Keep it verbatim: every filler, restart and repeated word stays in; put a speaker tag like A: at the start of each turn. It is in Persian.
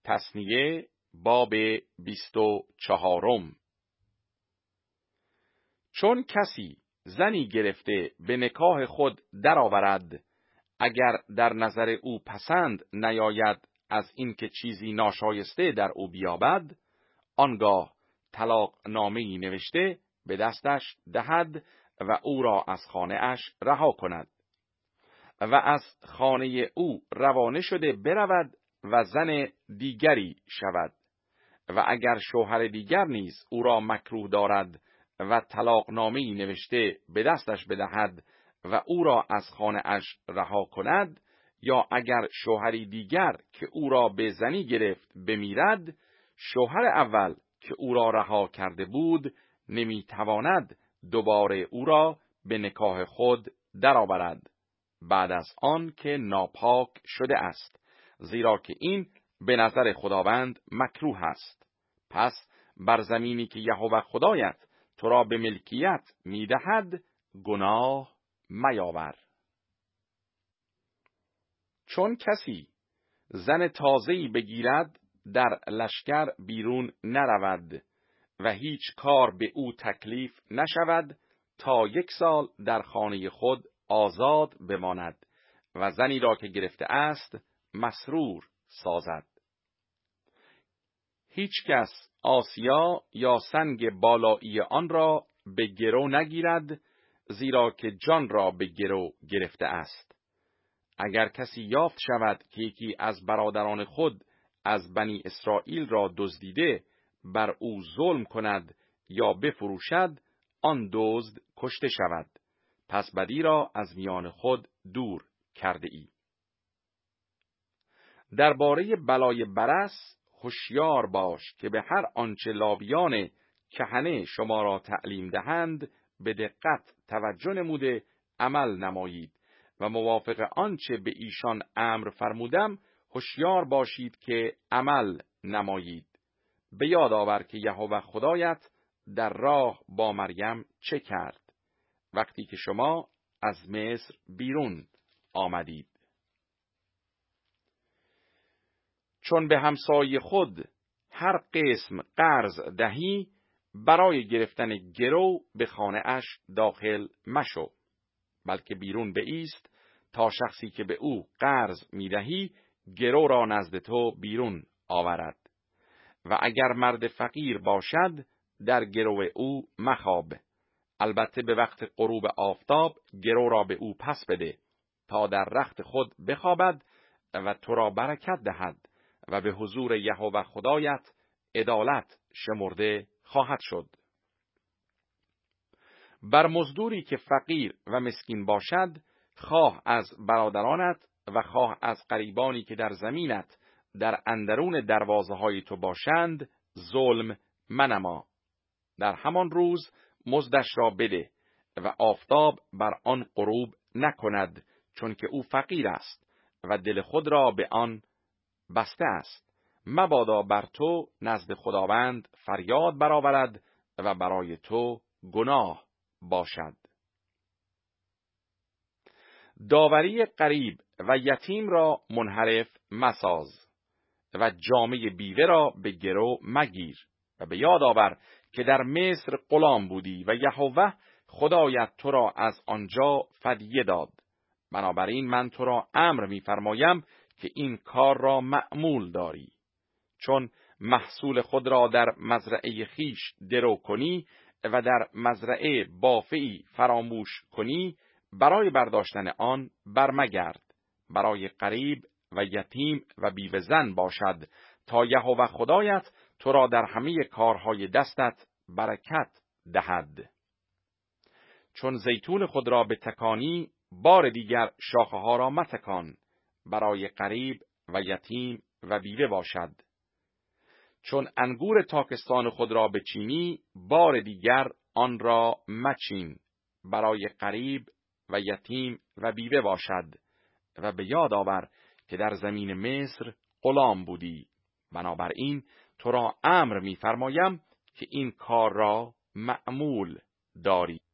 A: تثنیه باب بیست و چهارم. چون کسی زنی گرفته به نکاح خود درآورد، اگر در نظر او پسند نیاید از اینکه چیزی ناشایسته در او بیابد، آنگاه طلاق نامه‌ای نوشته به دستش دهد و او را از خانه اش رها کند و از خانه او روانه شده برود و زن دیگری شود. و اگر شوهر دیگر نیز او را مکروه دارد و طلاق نامه‌ای نوشته به دستش بدهد و او را از خانه اش رها کند، یا اگر شوهری دیگر که او را به زنی گرفت بمیرد، شوهر اول که او را رها کرده بود نمیتواند دوباره او را به نکاح خود درآورد بعد از آن که ناپاک شده است، زیرا که این به نظر خداوند مکروه است. پس بر زمینی که یهوه خدایت تو را به ملکیت میدهد گناه میاور. چون کسی زن تازه‌ای بگیرد در لشکر بیرون نرود و هیچ کار به او تکلیف نشود تا یک سال در خانه خود آزاد بماند و زنی را که گرفته است مسرور سازد. هیچ کس آسیا یا سنگ بالایی آن را به گرو نگیرد، زیرا که جان را به گرو گرفته است. اگر کسی یافت شود که یکی از برادران خود از بنی اسرائیل را دزدیده بر او ظلم کند یا بفروشد، آن دزد کشته شود. پس بدی را از میان خود دور کرده ای. درباره بلای برص هوشیار باش که به هر آنچه لاویان کهنه شما را تعلیم دهند به دقت توجه نموده عمل نمایید و موافق آنچه به ایشان امر فرمودم هوشیار باشید که عمل نمایید. به یاد آور که یهوه خدایت در راه با مریم چه کرد وقتی که شما از مصر بیرون آمدید. چون به همسایه خود هر قسم قرض دهی، برای گرفتن گرو به خانه اش داخل مشو، بلکه بیرون بایست تا شخصی که به او قرض میدهی گرو را نزد تو بیرون آورد. و اگر مرد فقیر باشد در گرو او مخواب، البته به وقت غروب آفتاب گرو را به او پس بده تا در رخت خود بخوابد و تو را برکت دهد و به حضور یهوه خدایت عدالت شمرده خواهد شد. بر مزدوری که فقیر و مسکین باشد، خواه از برادرانت و خواه از قریبانی که در زمینت در اندرون دروازه های تو باشند ظلم منما. در همان روز مزدش را بده و آفتاب بر آن غروب نکند، چون که او فقیر است و دل خود را به آن بسته است. مبادا بر تو نزد خداوند فریاد برآورد و برای تو گناه باشد. داوری غریب و یتیم را منحرف مساز و جامه بیوه را به گرو مگیر و به یاد آور که در مصر غلام بودی و یهوه خدایت تو را از آنجا فدیه داد. بنابراین من تو را امر می‌فرمایم که این کار را مأمول داری. چون محصول خود را در مزرعه خیش درو کنی و در مزرعه بافعی فراموش کنی، برای برداشتن آن برمگرد. برای غریب و یتیم و بیوه زن باشد تا یهوه خدایت تو را در همه کارهای دستت برکت دهد. چون زیتون خود را به تکانی، بار دیگر شاخه ها را متکان. برای غریب و یتیم و بیوه باشد. چون انگور تاکستان خود را بچینی، بار دیگر آن را مچین. برای غریب و یتیم و بیوه باشد. و به یاد آور که در زمین مصر غلام بودی. بنابراین تو را امر می‌فرمایم که این کار را مأمول داری.